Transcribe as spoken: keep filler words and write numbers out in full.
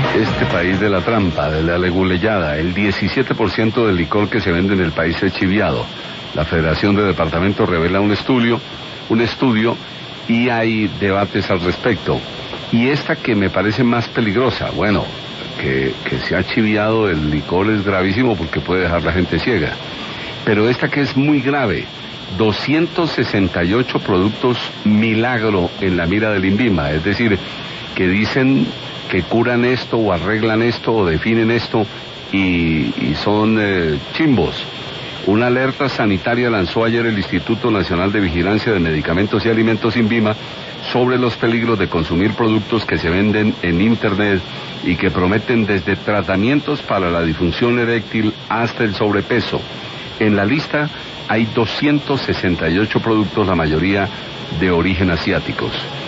este país de la trampa, de la leguleyada. El diecisiete por ciento del licor que se vende en el país es chiviado. La Federación de Departamentos revela un estudio, un estudio y hay debates al respecto. Y esta que me parece más peligrosa, bueno, que, que se ha chiviado el licor es gravísimo porque puede dejar a la gente ciega. Pero esta que es muy grave, doscientos sesenta y ocho productos milagro en la mira del INVIMA, es decir, que dicen que curan esto o arreglan esto o definen esto y, y son eh, chimbos. Una alerta sanitaria lanzó ayer el Instituto Nacional de Vigilancia de Medicamentos y Alimentos INVIMA sobre los peligros de consumir productos que se venden en Internet y que prometen desde tratamientos para la disfunción eréctil hasta el sobrepeso. En la lista hay doscientos sesenta y ocho productos, la mayoría de origen asiáticos.